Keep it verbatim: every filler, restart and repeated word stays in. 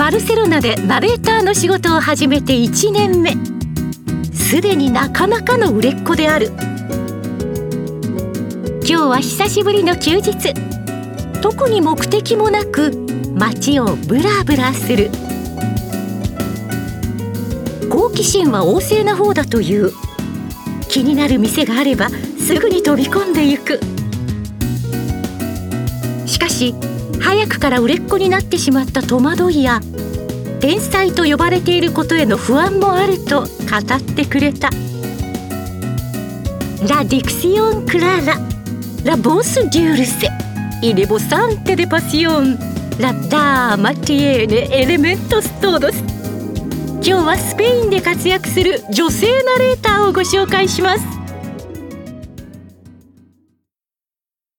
バルセロナでナレーターの仕事を始めていちねんめ、すでになかなかの売れっ子である。今日は久しぶりの休日。特に目的もなく街をブラブラする。好奇心は旺盛な方だという。気になる店があればすぐに飛び込んでいく。しかし早くから売れっ子になってしまった戸惑いや天才と呼ばれていることへの不安もあると語ってくれた。ラ・ディクシオン・クララ、ラ・ボス・デュールセ、イレボ・サンテ・デ・パシオン、ラ・ダーマ・ティエーネ・エレメントス・トードス。今日はスペインで活躍する女性ナレーターをご紹介します。